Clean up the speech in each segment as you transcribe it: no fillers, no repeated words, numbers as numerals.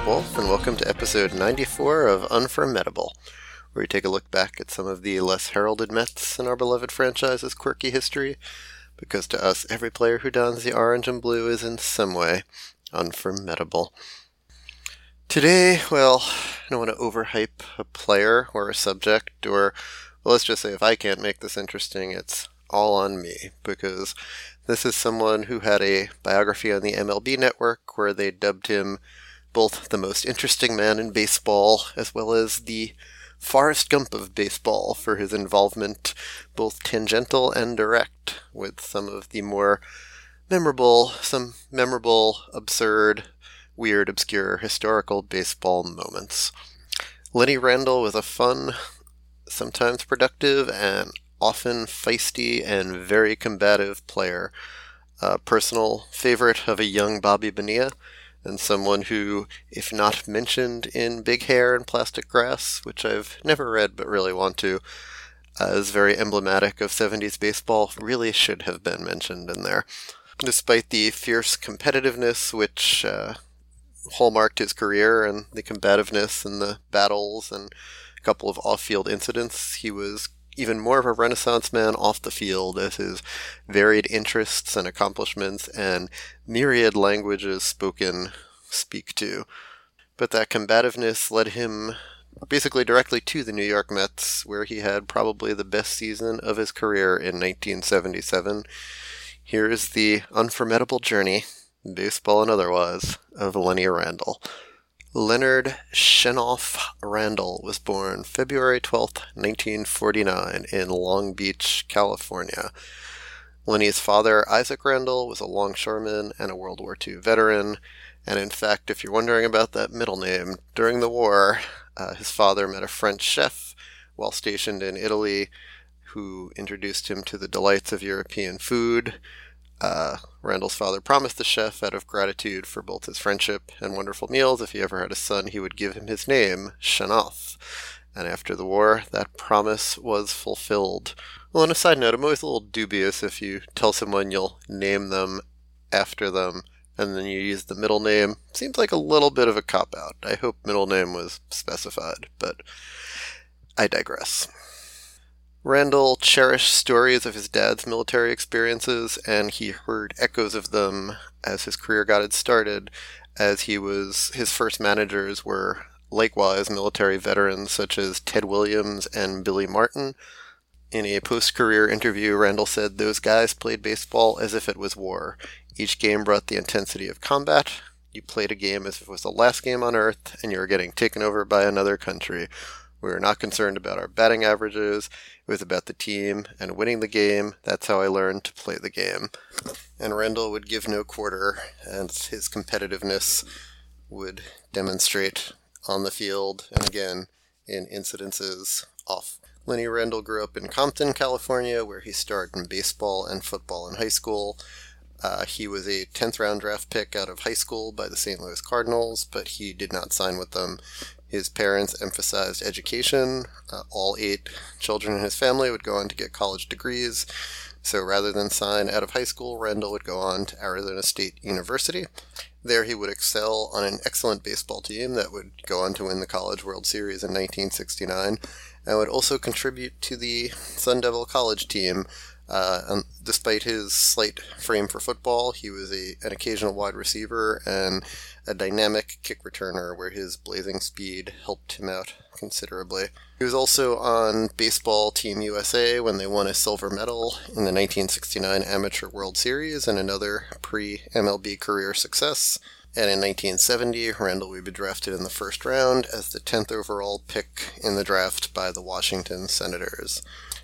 Wolf, and welcome to episode 94 of Unformidable, where we take a look back at some of the less heralded Mets in our beloved franchise's quirky history, because to us, every player who dons the orange and blue is in some way unformidable. Today, well, I don't want to overhype a player or a subject, or well, let's just say if I can't make this interesting, it's all on me, because this is someone who had a biography on the MLB Network where they dubbed him both the most interesting man in baseball as well as the Forrest Gump of baseball for his involvement, both tangential and direct, with some of the more memorable, absurd, weird, obscure, historical baseball moments. Lenny Randle was a fun, sometimes productive, and often feisty and very combative player. A personal favorite of a young Bobby Bonilla, and someone who, if not mentioned in Big Hair and Plastic Grass, which I've never read but really want to, is very emblematic of 70s baseball, really should have been mentioned in there. Despite the fierce competitiveness which hallmarked his career, and the combativeness and the battles and a couple of off-field incidents, he was even more of a renaissance man off the field, as his varied interests and accomplishments and myriad languages spoken speak to. But that combativeness led him basically directly to the New York Mets, where he had probably the best season of his career in 1977. Here is the unformidable journey, baseball and otherwise, of Lenny Randle. Leonard Shenoff Randle was born February 12, 1949, in Long Beach, California. Lenny's father, Isaac Randle, was a longshoreman and a World War II veteran, and in fact, if you're wondering about that middle name, during the war, his father met a French chef while stationed in Italy, who introduced him to the delights of European food. Randle's father promised the chef, out of gratitude for both his friendship and wonderful meals, if he ever had a son, he would give him his name, Shenoff. And after the war, that promise was fulfilled. Well, on a side note, I'm always a little dubious if you tell someone you'll name them after them, and then you use the middle name. Seems like a little bit of a cop-out. I hope middle name was specified, but I digress. Randle cherished stories of his dad's military experiences, and he heard echoes of them as his career got started, as his first managers were likewise military veterans such as Ted Williams and Billy Martin. In a post-career interview, Randle said, "Those guys played baseball as if it was war. Each game brought the intensity of combat. You played a game as if it was the last game on Earth, and you were getting taken over by another country. We were not concerned about our batting averages. It was about the team and winning the game. That's how I learned to play the game." And Randle would give no quarter, and his competitiveness would demonstrate on the field and again in incidences off. Lenny Randle grew up in Compton, California, where he starred in baseball and football in high school. He was a 10th round draft pick out of high school by the St. Louis Cardinals, but he did not sign with them. His parents emphasized education. All 8 children in his family would go on to get college degrees. So rather than sign out of high school, Randle would go on to Arizona State University. There he would excel on an excellent baseball team that would go on to win the College World Series in 1969, and would also contribute to the Sun Devil College team. Despite his slight frame for football, he was an occasional wide receiver and a dynamic kick returner, where his blazing speed helped him out considerably. He was also on Baseball Team USA when they won a silver medal in the 1969 Amateur World Series, and another pre-MLB career success. And in 1970, Randle would be drafted in the first round as the 10th overall pick in the draft by the Washington Senators.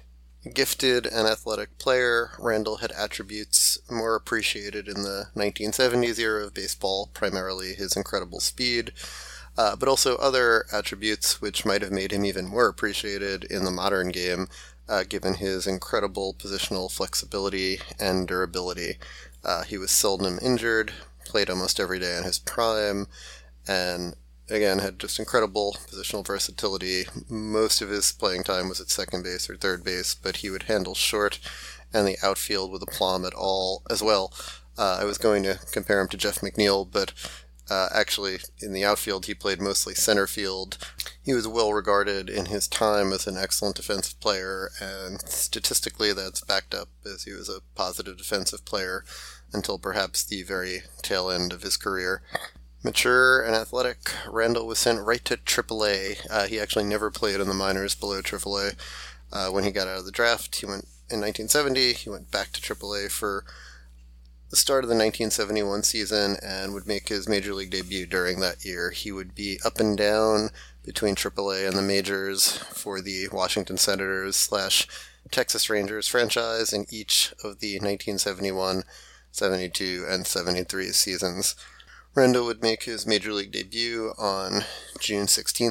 Gifted and athletic player, Randle had attributes more appreciated in the 1970s era of baseball, primarily his incredible speed, but also other attributes which might have made him even more appreciated in the modern game, given his incredible positional flexibility and durability. He was seldom injured, played almost every day in his prime, and again, had just incredible positional versatility. Most of his playing time was at second base or third base, but he would handle short and the outfield with aplomb at all as well. I was going to compare him to Jeff McNeil, but Actually, in the outfield, he played mostly center field. He was well regarded in his time as an excellent defensive player, and statistically that's backed up as he was a positive defensive player until perhaps the very tail end of his career. Mature and athletic, Randall was sent right to AAA. He actually never played in the minors below AAA. When he got out of the draft, he went in 1970. He went back to AAA for the start of the 1971 season and would make his major league debut during that year. He would be up and down between AAA and the majors for the Washington Senators / Texas Rangers franchise in each of the 1971, 72, and 73 seasons. Randall would make his major league debut on June 16,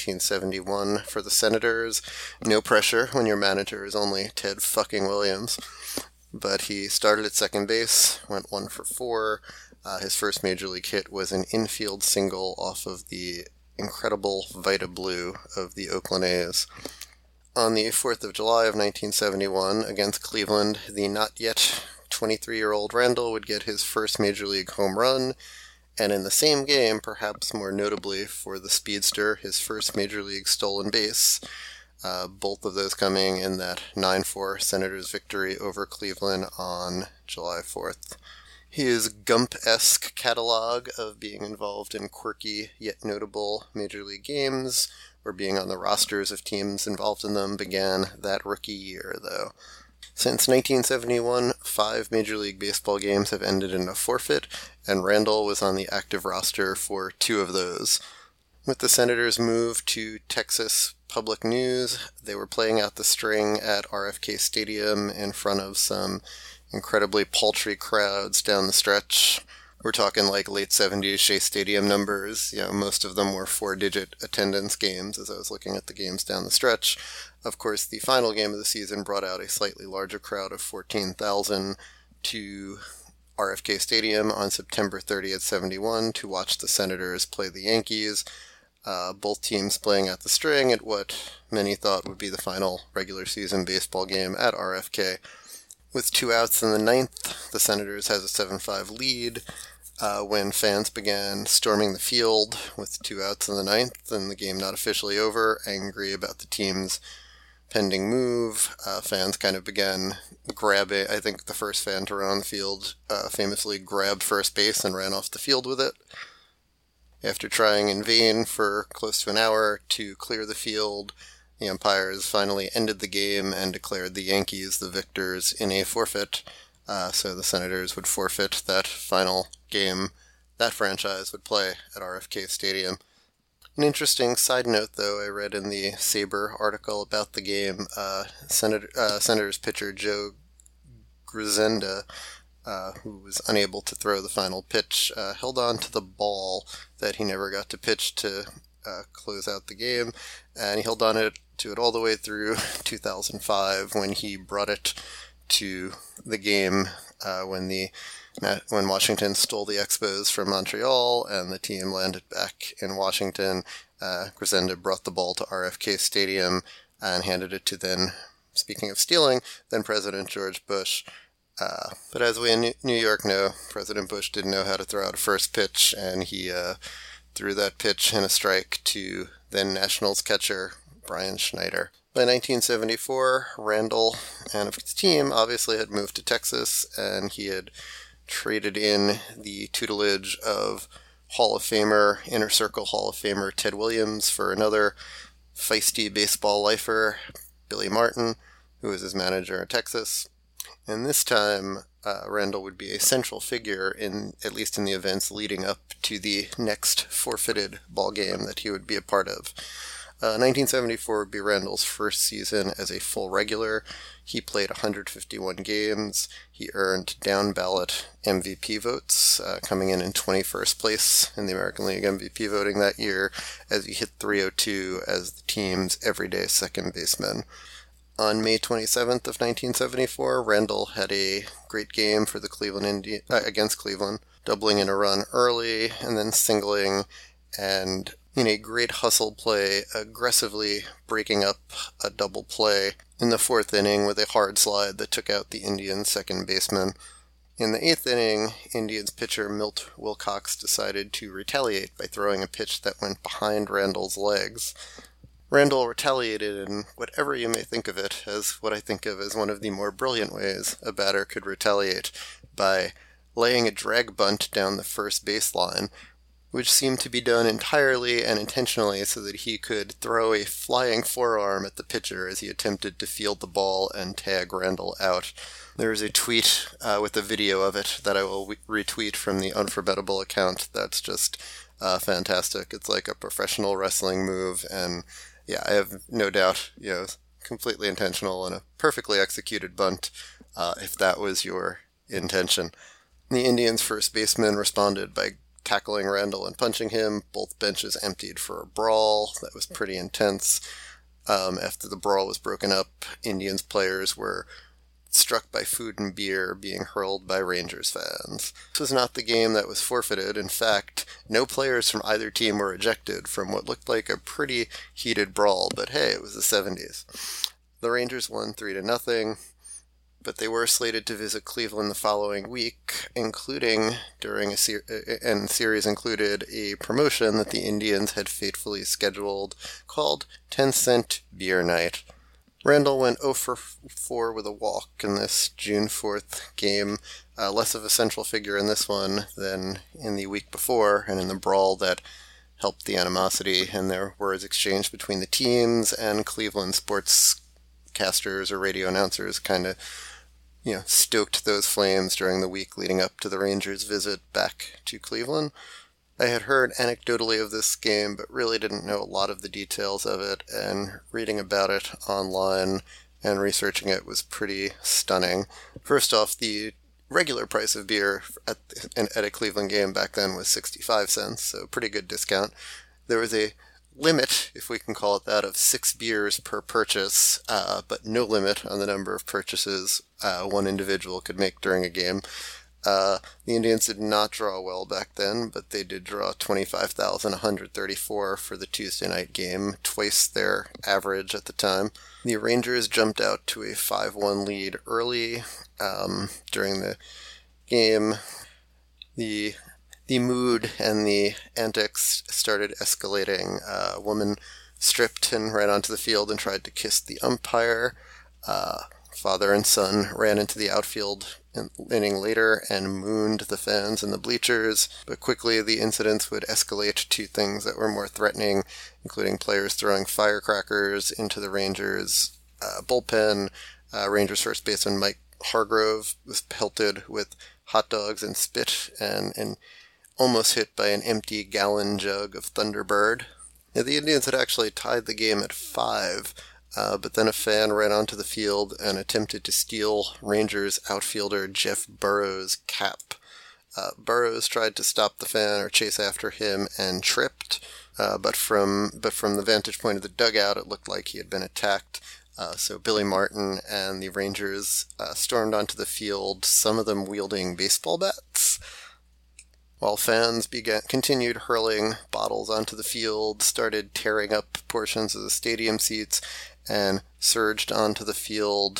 1971 for the Senators. No pressure when your manager is only Ted fucking Williams. But he started at second base, went 1 for 4. His first major league hit was an infield single off of the incredible Vita Blue of the Oakland A's. On the 4th of July of 1971, against Cleveland, the not yet 23-year-old Randall would get his first major league home run, and in the same game, perhaps more notably for the speedster, his first major league stolen base. Both of those coming in that 9-4 Senators victory over Cleveland on July 4th. His Gump-esque catalog of being involved in quirky yet notable major league games, or being on the rosters of teams involved in them, began that rookie year, though. Since 1971, 5 Major League Baseball games have ended in a forfeit, and Randall was on the active roster for 2 of those. With the Senators' move to Texas Public News, they were playing out the string at RFK Stadium in front of some incredibly paltry crowds down the stretch. We're talking like late 70s Shea Stadium numbers. Most of them were 4-digit attendance games as I was looking at the games down the stretch. Of course, the final game of the season brought out a slightly larger crowd of 14,000 to RFK Stadium on September 30th, 71 to watch the Senators play the Yankees. Both teams playing at the string at what many thought would be the final regular season baseball game at RFK. With 2 outs in the 9th, the Senators has a 7-5 lead when fans began storming the field with 2 outs in the 9th and the game not officially over, angry about the team's pending move. Fans kind of began grabbing. I think the first fan to run on the field famously grabbed first base and ran off the field with it. After trying in vain for close to an hour to clear the field, the umpires finally ended the game and declared the Yankees the victors in a forfeit. So the Senators would forfeit that final game that franchise would play at RFK Stadium. An interesting side note, though, I read in the SABR article about the game, Senators pitcher Joe Grisenda, who was unable to throw the final pitch, held on to the ball that he never got to pitch to close out the game, and he held on to it all the way through 2005 when he brought it to the game when Washington stole the Expos from Montreal and the team landed back in Washington. Grisenda brought the ball to RFK Stadium and handed it to speaking of stealing, then President George Bush. But as we in New York know, President Bush didn't know how to throw out a first pitch, and he threw that pitch in a strike to then Nationals catcher Brian Schneider. By 1974, Randall and his team obviously had moved to Texas, and he had traded in the tutelage of Inner Circle Hall of Famer Ted Williams for another feisty baseball lifer, Billy Martin, who was his manager in Texas. And this time, Randall would be a central figure at least in the events leading up to the next forfeited ball game that he would be a part of. 1974 would be Randall's first season as a full regular. He played 151 games. He earned down-ballot MVP votes, coming in 21st place in the American League MVP voting that year, as he hit .302 as the team's everyday second baseman. On May 27th of 1974, Randall had a great game for the against Cleveland, doubling in a run early and then singling, and in a great hustle play, aggressively breaking up a double play in the 4th inning with a hard slide that took out the Indians' second baseman. In the 8th inning, Indians pitcher Milt Wilcox decided to retaliate by throwing a pitch that went behind Randall's legs. Randall retaliated in whatever you may think of it as what I think of as one of the more brilliant ways a batter could retaliate, by laying a drag bunt down the first baseline, which seemed to be done entirely and intentionally so that he could throw a flying forearm at the pitcher as he attempted to field the ball and tag Randall out. There is a tweet with a video of it that I will retweet from the Unforgettable account that's just fantastic. It's like a professional wrestling move, and yeah, I have no doubt, completely intentional and a perfectly executed bunt, if that was your intention. The Indians' first baseman responded by tackling Randall and punching him. Both benches emptied for a brawl that was pretty intense. After the brawl was broken up, Indians players were struck by food and beer being hurled by Rangers fans. This was not the game that was forfeited. In fact, no players from either team were ejected from what looked like a pretty heated brawl, but hey, it was the 70s. The Rangers won 3-0, but they were slated to visit Cleveland the following week, including and the series included a promotion that the Indians had fatefully scheduled called 10-Cent Beer Night. Randall went 0 for 4 with a walk in this June 4th game, less of a central figure in this one than in the week before, and in the brawl that helped the animosity and their words exchanged between the teams, and Cleveland sportscasters or radio announcers kind of stoked those flames during the week leading up to the Rangers' visit back to Cleveland. I had heard anecdotally of this game, but really didn't know a lot of the details of it, and reading about it online and researching it was pretty stunning. First off, the regular price of beer at a Cleveland game back then was 65 cents, so pretty good discount. There was a limit, if we can call it that, of 6 beers per purchase, but no limit on the number of purchases one individual could make during a game. The Indians did not draw well back then, but they did draw 25,134 for the Tuesday night game, twice their average at the time. The Rangers jumped out to a 5-1 lead early during the game. The mood and the antics started escalating. A woman stripped and ran onto the field and tried to kiss the umpire. Father and son ran into the outfield an inning later and mooned the fans in the bleachers, but quickly the incidents would escalate to things that were more threatening, including players throwing firecrackers into the Rangers' bullpen. Rangers first baseman Mike Hargrove was pelted with hot dogs and spit and almost hit by an empty gallon jug of Thunderbird. The Indians had actually tied the game at 5, but then a fan ran onto the field and attempted to steal Rangers outfielder Jeff Burrows' cap. Burrows tried to stop the fan or chase after him and tripped, but from the vantage point of the dugout, it looked like he had been attacked. So Billy Martin and the Rangers stormed onto the field, some of them wielding baseball bats, while fans continued hurling bottles onto the field, started tearing up portions of the stadium seats, and surged onto the field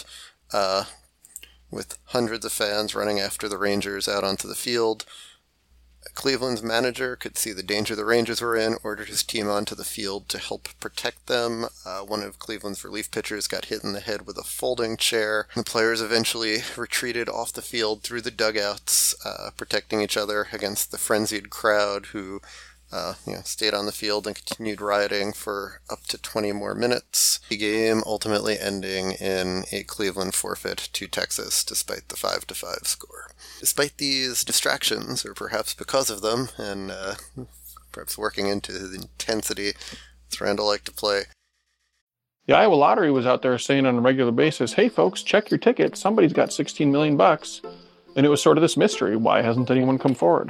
with hundreds of fans running after the Rangers out onto the field. Cleveland's manager could see the danger the Rangers were in, ordered his team onto the field to help protect them. One of Cleveland's relief pitchers got hit in the head with a folding chair. The players eventually retreated off the field through the dugouts, protecting each other against the frenzied crowd who stayed on the field and continued rioting for up to 20 more minutes. The game ultimately ending in a Cleveland forfeit to Texas, despite the 5-5 score. Despite these distractions, or perhaps because of them, and perhaps working into the intensity that Randall liked to play, the Iowa Lottery was out there saying on a regular basis, hey folks, check your ticket, somebody's got $16 million. And it was sort of this mystery, why hasn't anyone come forward?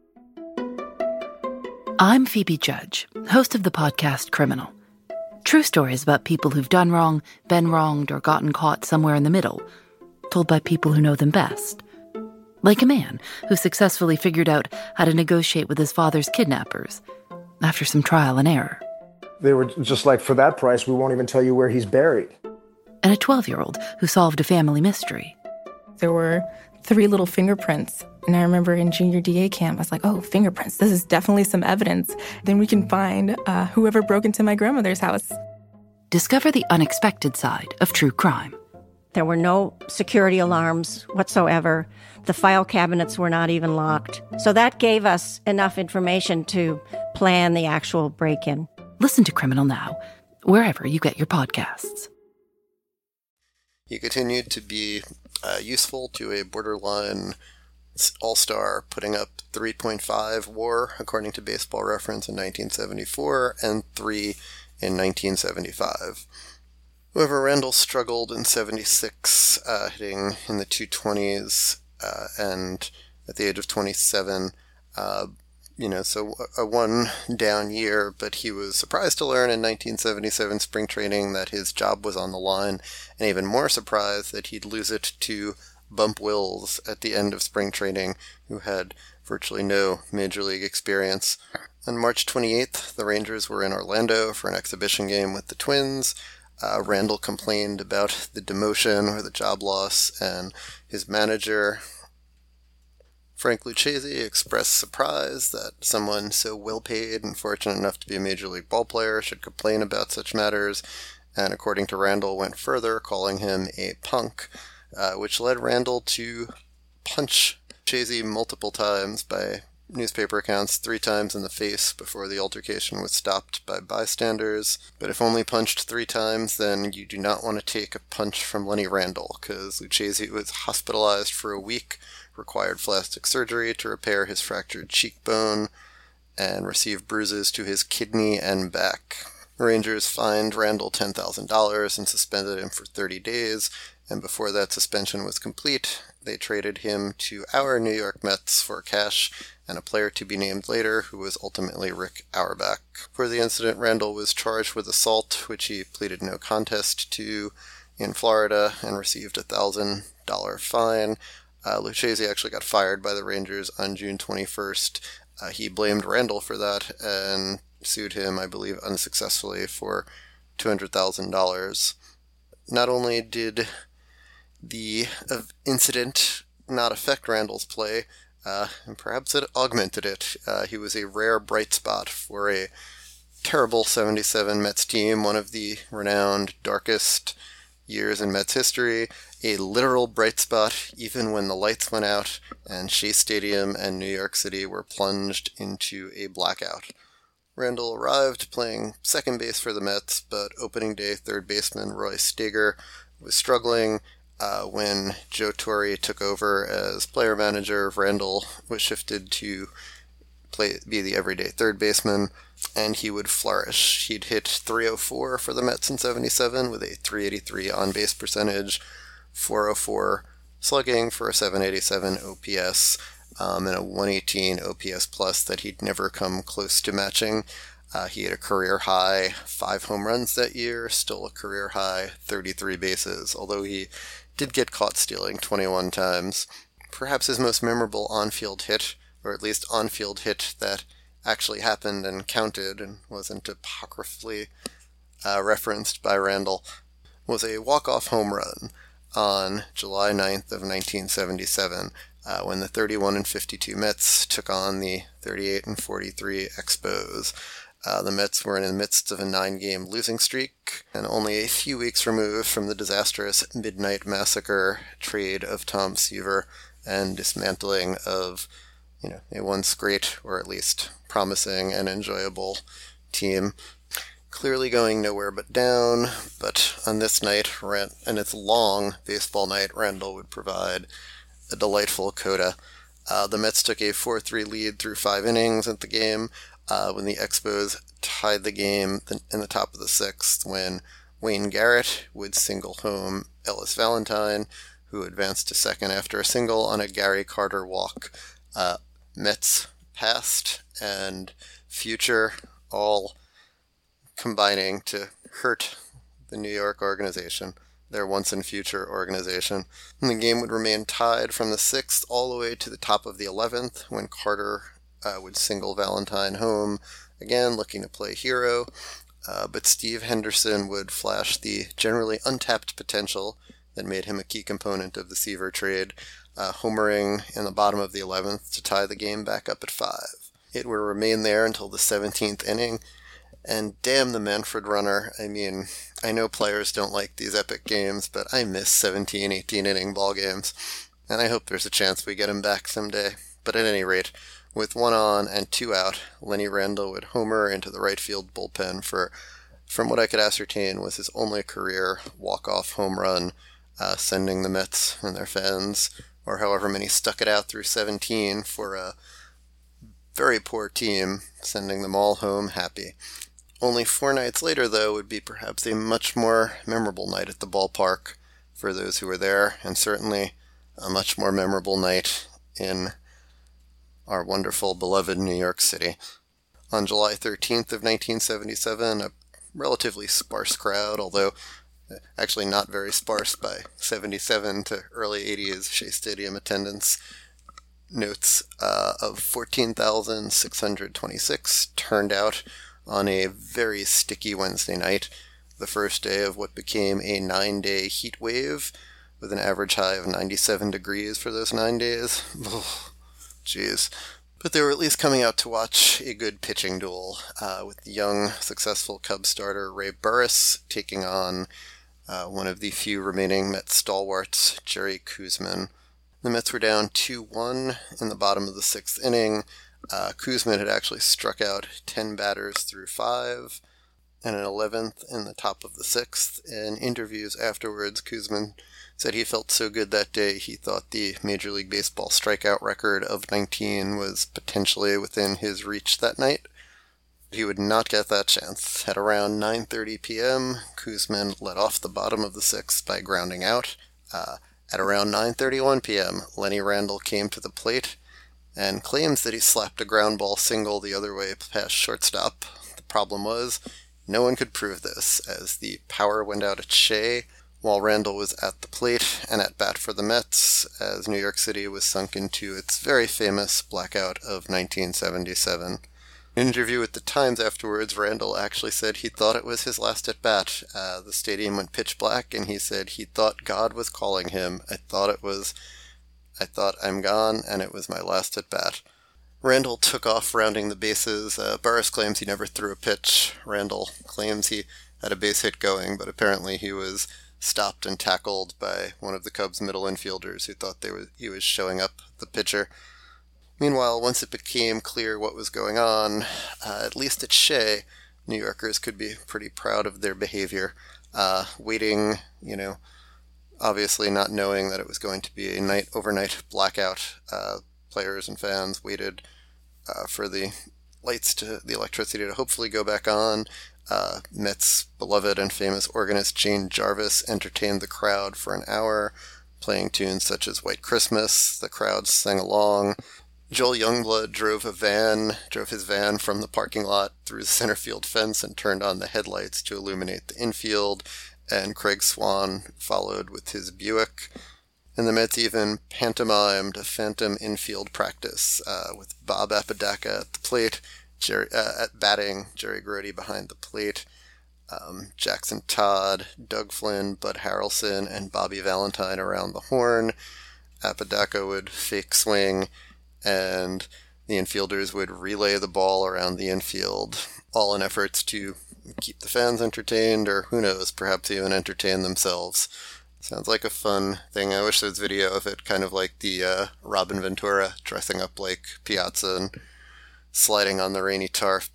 I'm Phoebe Judge, host of the podcast Criminal. True stories about people who've done wrong, been wronged, or gotten caught somewhere in the middle, told by people who know them best. Like a man who successfully figured out how to negotiate with his father's kidnappers after some trial and error. They were just like, for that price, we won't even tell you where he's buried. And a 12-year-old who solved a family mystery. There were 3 little fingerprints. And I remember in junior DA camp, I was like, oh, fingerprints, this is definitely some evidence. Then we can find whoever broke into my grandmother's house. Discover the unexpected side of true crime. There were no security alarms whatsoever. The file cabinets were not even locked. So that gave us enough information to plan the actual break-in. Listen to Criminal Now, wherever you get your podcasts. He continued to be useful to a borderline all-star, putting up 3.5 WAR, according to Baseball Reference, in 1974, and 3 in 1975. However, Randall struggled in 76, hitting in the 220s, and at the age of 27, so a one down year, but he was surprised to learn in 1977 spring training that his job was on the line, and even more surprised that he'd lose it to Bump Wills at the end of spring training, who had virtually no major league experience. On March 28th, the Rangers were in Orlando for an exhibition game with the Twins. Randall complained about the demotion or the job loss, and his manager, Frank Lucchesi, expressed surprise that someone so well-paid and fortunate enough to be a major league ballplayer should complain about such matters, and according to Randall, went further, calling him a punk, which led Randall to punch Lucchesi multiple times by newspaper accounts, 3 times in the face before the altercation was stopped by bystanders. But if only punched 3 times, then you do not want to take a punch from Lenny Randall, because Lucchesi was hospitalized for a week, required plastic surgery to repair his fractured cheekbone, and received bruises to his kidney and back. The Rangers fined Randall $10,000 and suspended him for 30 days, and before that suspension was complete, they traded him to our New York Mets for cash and a player to be named later, who was ultimately Rick Auerbach. For the incident, Randall was charged with assault, which he pleaded no contest to in Florida, and received a $1,000 fine. Lucchesi actually got fired by the Rangers on June 21st. He blamed Randall for that and sued him, I believe, unsuccessfully for $200,000. Not only did the incident not affect Randall's play, and perhaps it augmented it. He was a rare bright spot for a terrible 77 Mets team, one of the renowned darkest years in Mets history, a literal bright spot even when the lights went out and Shea Stadium and New York City were plunged into a blackout. Randall arrived playing second base for the Mets, but opening day third baseman Roy Steger was struggling. When Joe Torre took over as player manager, Randall was shifted to be the everyday third baseman, and he would flourish. He'd hit .304 for the Mets in 77 with a .383 on-base percentage, .404 slugging for a .787 OPS, and a .118 OPS plus that he'd never come close to matching. He had a career-high 5 home runs that year, still a career-high 33 bases, although he did get caught stealing 21 times. Perhaps his most memorable on-field hit, or at least on-field hit that actually happened and counted and wasn't apocryphally referenced by Randall, was a walk-off home run on July 9th of 1977, when the 31-52 Mets took on the 38-43 Expos. The Mets were in the midst of a 9-game losing streak, and only a few weeks removed from the disastrous Midnight Massacre trade of Tom Seaver and dismantling of, a once great, or at least promising and enjoyable team. Clearly going nowhere but down, but on this night, and its long baseball night, Randall would provide a delightful coda. The Mets took a 4-3 lead through 5 innings at the game, when the Expos tied the game in the top of the 6th, when Wayne Garrett would single home Ellis Valentine, who advanced to second after a single on a Gary Carter walk. Mets past and future all combining to hurt the New York organization, their once and future organization. And the game would remain tied from the 6th all the way to the top of the 11th, when Carter would single Valentine home, again looking to play hero, but Steve Henderson would flash the generally untapped potential that made him a key component of the Seaver trade, homering in the bottom of the 11th to tie the game back up at 5. It would remain there until the 17th inning, and damn the Manfred runner. I mean, I know players don't like these epic games, but I miss 17, 18 inning ball games, and I hope there's a chance we get him back someday. But at any rate, with 1 on and 2 out, Lenny Randle would homer into the right field bullpen for, from what I could ascertain, was his only career walk-off home run, sending the Mets and their fans, or however many stuck it out through 17 for a very poor team, sending them all home happy. Only 4 nights later, though, would be perhaps a much more memorable night at the ballpark for those who were there, and certainly a much more memorable night in our wonderful, beloved New York City. On July 13th of 1977, a relatively sparse crowd, although actually not very sparse by 77 to early 80s Shea Stadium attendance, notes of 14,626 turned out on a very sticky Wednesday night, the first day of what became a 9-day heat wave, with an average high of 97 degrees for those 9 days. Jeez. But they were at least coming out to watch a good pitching duel, with the young, successful Cubs starter Ray Burris taking on one of the few remaining Mets stalwarts, Jerry Koosman. The Mets were down 2-1 in the bottom of the 6th inning. Koosman had actually struck out 10 batters through 5, and an 11th in the top of the 6th. In interviews afterwards, Koosman said he felt so good that day he thought the Major League Baseball strikeout record of 19 was potentially within his reach that night. He would not get that chance. At around 9:30 p.m., Koosman led off the bottom of the 6th by grounding out. At around 9:31 p.m., Lenny Randle came to the plate and claims that he slapped a ground ball single the other way past shortstop. The problem was, no one could prove this, as the power went out at Shea while Randle was at the plate and at bat for the Mets, as New York City was sunk into its very famous blackout of 1977. In an interview with the Times afterwards, Randle actually said he thought it was his last at-bat. The stadium went pitch black, and he said he thought God was calling him. I thought I'm gone, and it was my last at-bat. Randle took off rounding the bases. Burris claims he never threw a pitch. Randle claims he had a base hit going, but apparently he was stopped and tackled by one of the Cubs' middle infielders who thought he was showing up the pitcher. Meanwhile, once it became clear what was going on, at least at Shea, New Yorkers could be pretty proud of their behavior. Waiting, obviously not knowing that it was going to be a overnight blackout, players and fans waited for the electricity to hopefully go back on. Mets' beloved and famous organist Jane Jarvis entertained the crowd for an hour, playing tunes such as White Christmas. The crowd sang along. Joel Youngblood drove his van from the parking lot through the center field fence and turned on the headlights to illuminate the infield, and Craig Swan followed with his Buick. And the Mets even pantomimed a phantom infield practice, with Bob Apodaca at the plate, at batting, Jerry Grote behind the plate, Jackson Todd, Doug Flynn, Bud Harrelson, and Bobby Valentine around the horn. Apodaca would fake swing, and the infielders would relay the ball around the infield, all in efforts to keep the fans entertained, or who knows, perhaps even entertain themselves. Sounds like a fun thing. I wish there was video of it, kind of like the Robin Ventura dressing up like Piazza and sliding on the rainy tarp.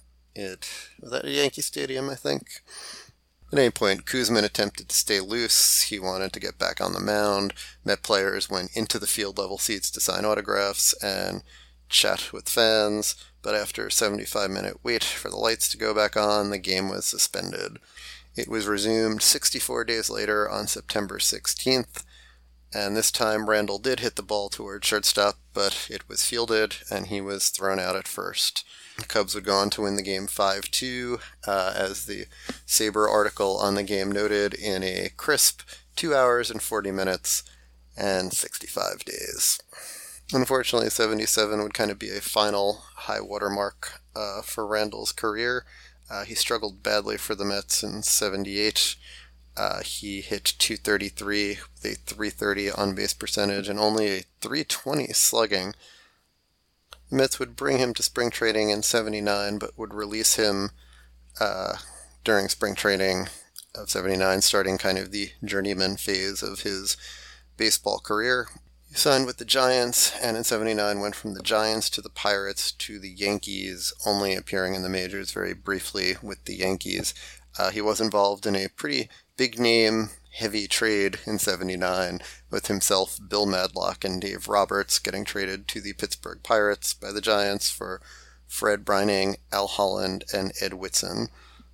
Was that at Yankee Stadium, I think? At any point, Koosman attempted to stay loose. He wanted to get back on the mound. Met players went into the field level seats to sign autographs and chat with fans, but after a 75-minute wait for the lights to go back on, the game was suspended. It was resumed 64 days later on September 16th, and this time Randle did hit the ball toward shortstop, but it was fielded, and he was thrown out at first. The Cubs would go on to win the game 5-2, as the Sabre article on the game noted, in a crisp 2 hours and 40 minutes and 65 days. Unfortunately, 77 would kind of be a final high watermark for Randle's career. He struggled badly for the Mets in 78, He hit .233 with a .330 on-base percentage and only a .320 slugging. The Mets would bring him to spring training in '79, but would release him during spring training of '79, starting kind of the journeyman phase of his baseball career. He signed with the Giants, and in '79 went from the Giants to the Pirates to the Yankees, only appearing in the majors very briefly with the Yankees. He was involved in a pretty big-name, heavy trade in '79 with himself, Bill Madlock, and Dave Roberts getting traded to the Pittsburgh Pirates by the Giants for Fred Breining, Al Holland, and Ed Whitson.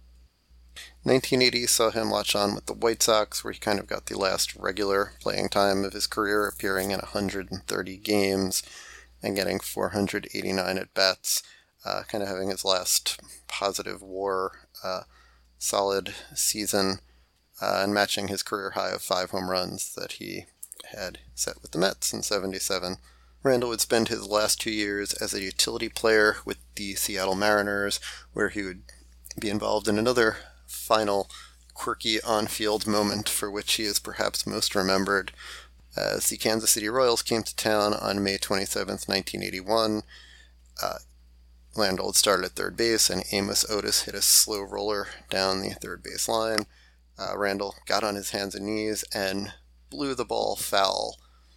1980 saw him latch on with the White Sox, where he kind of got the last regular playing time of his career, appearing in 130 games and getting 489 at-bats, kind of having his last positive WAR solid season, and matching his career high of 5 home runs that he had set with the Mets in '77. Randall would spend his last 2 years as a utility player with the Seattle Mariners, where he would be involved in another final quirky on-field moment for which he is perhaps most remembered, as the Kansas City Royals came to town on May 27th, 1981. Randall had started at third base, and Amos Otis hit a slow roller down the third base line. Randall got on his hands and knees and blew the ball foul.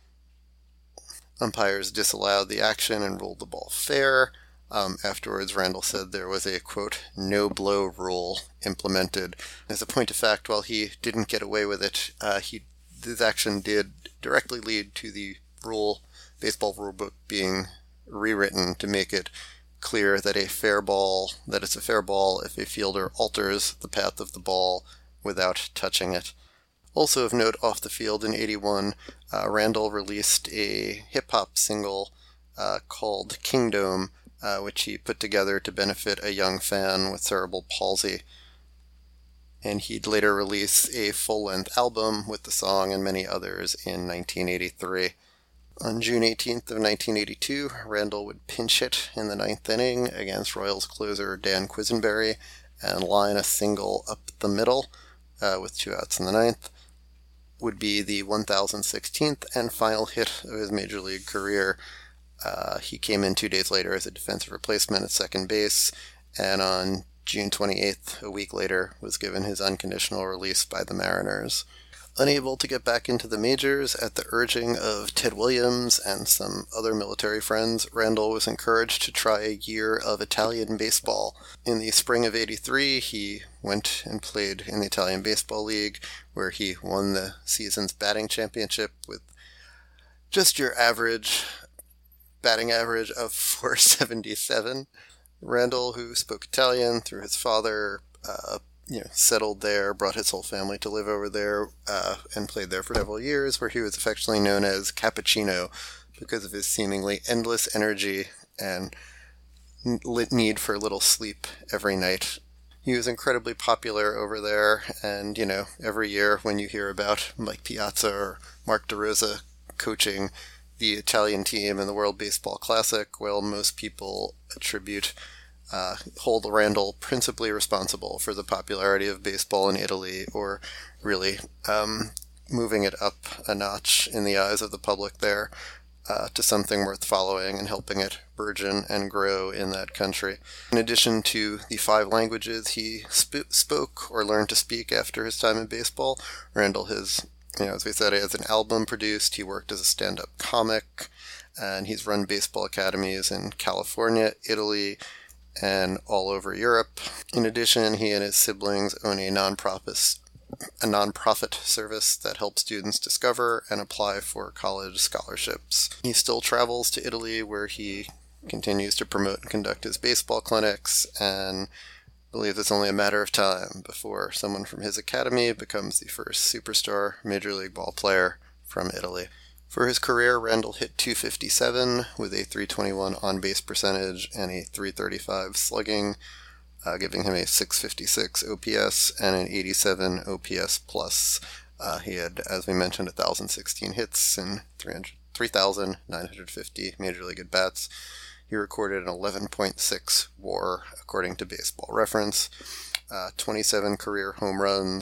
Umpires disallowed the action and ruled the ball fair. Afterwards, Randall said there was a, quote, no-blow rule implemented. As a point of fact, while he didn't get away with it, his action did directly lead to the baseball rule book being rewritten to make it clear that it's a fair ball if a fielder alters the path of the ball without touching it. Also of note off the field in '81, Randall released a hip-hop single called Kingdom, which he put together to benefit a young fan with cerebral palsy. And he'd later release a full-length album with the song and many others in 1983. On June 18th of 1982, Randall would pinch hit in the 9th inning against Royals closer Dan Quisenberry and line a single up the middle with 2 outs in the 9th. Would be the 1,016th and final hit of his major league career. He came in 2 days later as a defensive replacement at second base, and on June 28th, a week later, was given his unconditional release by the Mariners. Unable to get back into the majors at the urging of Ted Williams and some other military friends, Randall was encouraged to try a year of Italian baseball. In the spring of '83, he went and played in the Italian Baseball League, where he won the season's batting championship with just your average batting average of .477. Randall, who spoke Italian through his father, settled there, brought his whole family to live over there, and played there for several years, where he was affectionately known as Cappuccino because of his seemingly endless energy and need for little sleep every night. He was incredibly popular over there, and, every year when you hear about Mike Piazza or Mark DeRosa coaching the Italian team in the World Baseball Classic, well, most people hold Randall principally responsible for the popularity of baseball in Italy, or really moving it up a notch in the eyes of the public there to something worth following and helping it burgeon and grow in that country. In addition to the 5 languages he spoke or learned to speak after his time in baseball, Randall has, as we said, he has an album produced, he worked as a stand-up comic, and he's run baseball academies in California, Italy, and all over Europe. In addition, he and his siblings own a nonprofit service that helps students discover and apply for college scholarships. He still travels to Italy, where he continues to promote and conduct his baseball clinics, and believes it's only a matter of time before someone from his academy becomes the first superstar Major League ball player from Italy. For his career, Randall hit .257 with a .321 on-base percentage and a .335 slugging, giving him a .656 OPS and an .87 OPS plus. He had, as we mentioned, 1,016 hits and 3,950 Major League at-bats. He recorded an 11.6 WAR, according to Baseball Reference, 27 career home runs,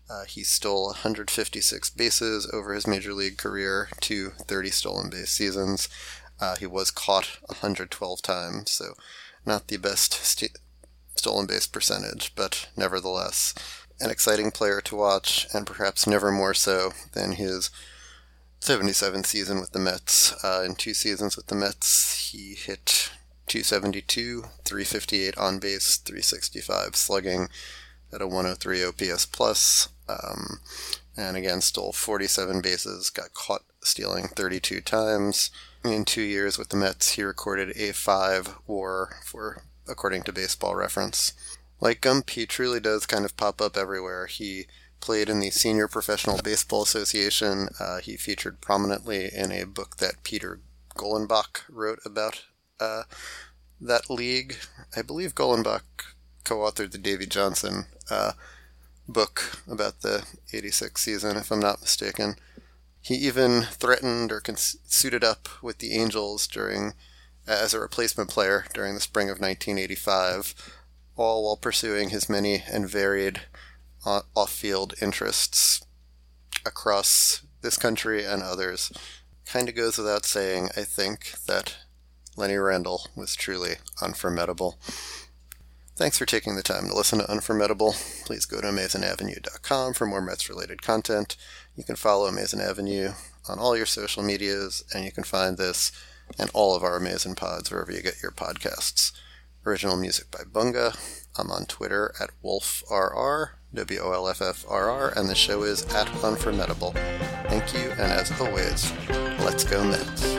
He stole 156 bases over his major league career, to 30 stolen base seasons. He was caught 112 times, so not the best stolen base percentage, but nevertheless an exciting player to watch, and perhaps never more so than his 77th season with the Mets. In 2 seasons with the Mets, he hit .272, .358 on base, .365 slugging at a .103 OPS plus, and again stole 47 bases, got caught stealing 32 times. In 2 years with the Mets, he recorded a 5 WAR, according to Baseball Reference. Like Gump, he truly does kind of pop up everywhere. He played in the Senior Professional Baseball Association. He featured prominently in a book that Peter Golenbach wrote about that league. I believe Golenbach co-authored the Davey Johnson book about the 86 season, if I'm not mistaken. He even threatened or suited up with the Angels as a replacement player during the spring of 1985, all while pursuing his many and varied off-field interests across this country and others. Kind of goes without saying, I think, that Lenny Randle was truly unformidable. Thanks for taking the time to listen to Unformidable. Please go to AmazingAvenue.com for more Mets-related content. You can follow Amazing Avenue on all your social medias, and you can find this and all of our amazing pods wherever you get your podcasts. Original music by Bunga. I'm on Twitter at WolfRR, WOLFFRR, and the show is at Unformidable. Thank you, and as always, let's go Mets.